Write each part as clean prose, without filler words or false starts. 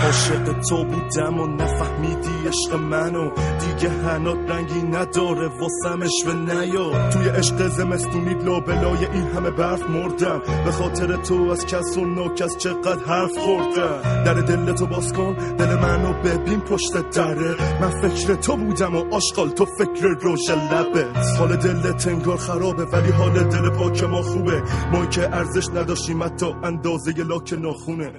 عاشق تو بودم و نفهمیدی عشق منو، دیگه هنات رنگی نداره واسم اشوه نیا. توی عشق زمستونی لابلای این همه برف مردم، به خاطر تو از کس و ناکس چقدر حرف خوردم. در دلتو باز کن، دل منو ببین پشت دره، من فکر تو بودم و آشغال تو فکر روش لبت. حال دلت انگار خرابه ولی حال دل پاک ما خوبه، ما که ارزش نداشتیم حتی اندازه لاک ناخونت.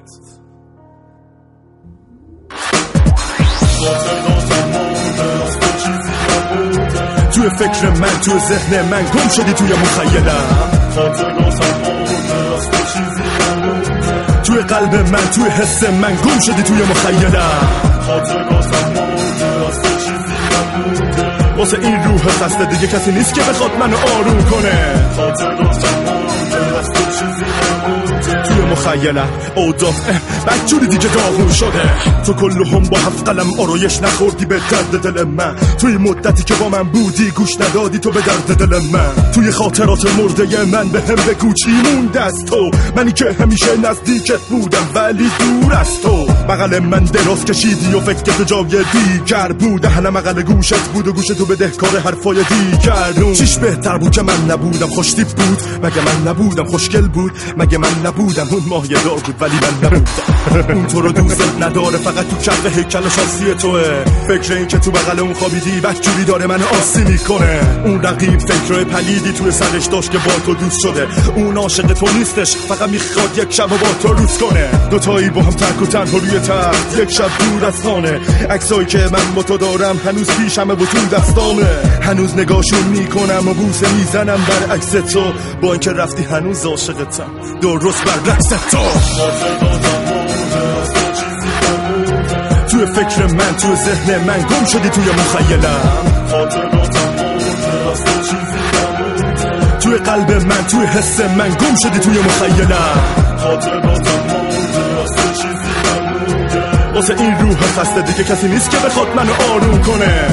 توی فکر من، توی ذهن من گم شدی توی مخیلم، توی قلب من، توی حس من گم شدی توی مخیلم. واسه این روح خسته دیگه کسی نیست که بخواد منو آروم کنه. توی مخیلم اوداف بدجوری دیگه داغون شده. تو کلهم با 7 قلم آرایش نخوردی به درد دل من، توی مدتی که با من بودی گوش ندادی تو به درد دل من. توی خاطرات مرده من به هم بگو چی مونده از تو، منی که همیشه نزدیکت بودم ولی دور از تو. بغل من دراز کشیدی و فکرت جای دیگر بود، دهنم بغل گوشت بود و گوش تو بدهکار حرفای دیگر. چیش بهتر بود که من نبودم، خوشتیپ بود مگه من نبودم، خوشگل بود مگه من نبودم، اون ماهی دار بود ولی من نبودم. اون تو رو دوست نداره، فقط تو کف هیکل شانسی توه. فکر این که تو بغل اون خوابیدی بدجوری داره من آسی میکنه. اون رقیب فکرای پلیدی توی سرش داشت که با تو دوست شده، اون عاشق تو نیستش، فقط میخواد یک شب با تو روز کنه. دوتایی با هم تک و تنها روی تخت، یک شب دور از خانه. عکسایی که من با تو دارم هنوز پیشمه و تو دستامه، هنوز نگاهشون میکنم و بوسه میزنم بر عکس تو، با اینکه رفتی هنوز عاشقتم درست برعکس تو. توی فکر من، توی ذهن من گم شدی توی مخیلم، توی قلب من، توی حس من گم شدی توی مخیلم. واسه این روح خسته دیگه کسی نیست که بخواد منو آروم کنه.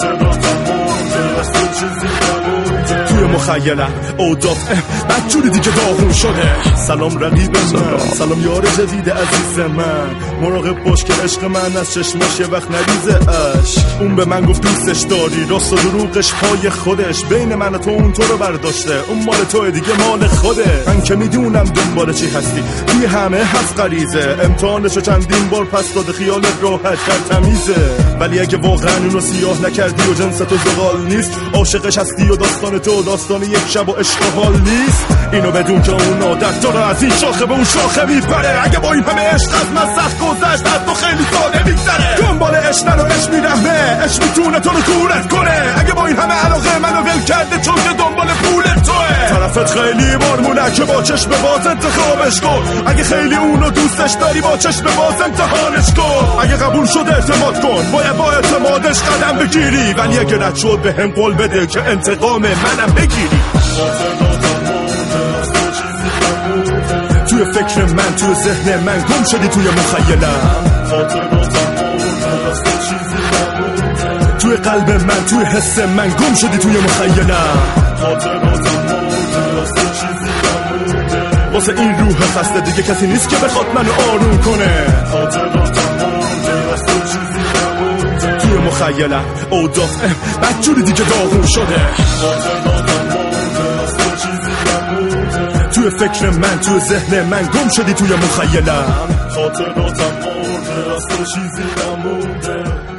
توی مخیلم اوداف بدجوری دیگه داغون شده. سلام رقیب من، سلام یار جدید عزیز من، مراقب باش که عشق من از چشماش یه وقت نریزه عشق. اون به من گفت دوستش داری، راست و دروغش پای خودش، بین من و تو اون تو رو برداشته، اون مال توه دیگه مال خوده. من که میدونم دنبال چی هستی، توی همه هست غریزه، امتحانشو چندین بار پس داده، خیالت راحت تر تمیزه. ولی اگه واقعا اونو سیاه نکردی و جنس تو زغال نیست، عاشقش هستی و داستان تو داستان یک شب و عشق و حال نیست. اینو بدون که اون عادت داره از این شاخه به اون شاخه میپره. اگه با این همه عشق از من سخت گذشت، از تو خیلی ساده میگذره. دنبال عشق نرو، عشق میرحمه، عشق میتونه تو رو کورت کنه. اگه با این همه علاقه منو ول کرده چون که دنبال پول توه، طرفت خیلی مارمونه که با چشم باز انتخابش کن. اگه خیلی اونو دوستش داری با چشم باز امتحانش کن. اگه قبول شد اعتماد کن، باید با اعتمادش قدم بگیری، ولی اگه رد شد به هم قول بده که انتقام منم بگیری. توی فکر من، توی ذهن من گم شدی توی مخیلم، توی قلب من، توی حس من گم شدی توی مخیلم. واسه این روح خسته دیگه کسی نیست که بخواد منو آروم کنه. توی مخیلم اوداف بدجوری دیگه داغون شده. توی فکر من، توی ذهن من گم شدی توی مخیلم، خاطراتم مرده از تو چیزی نمونده.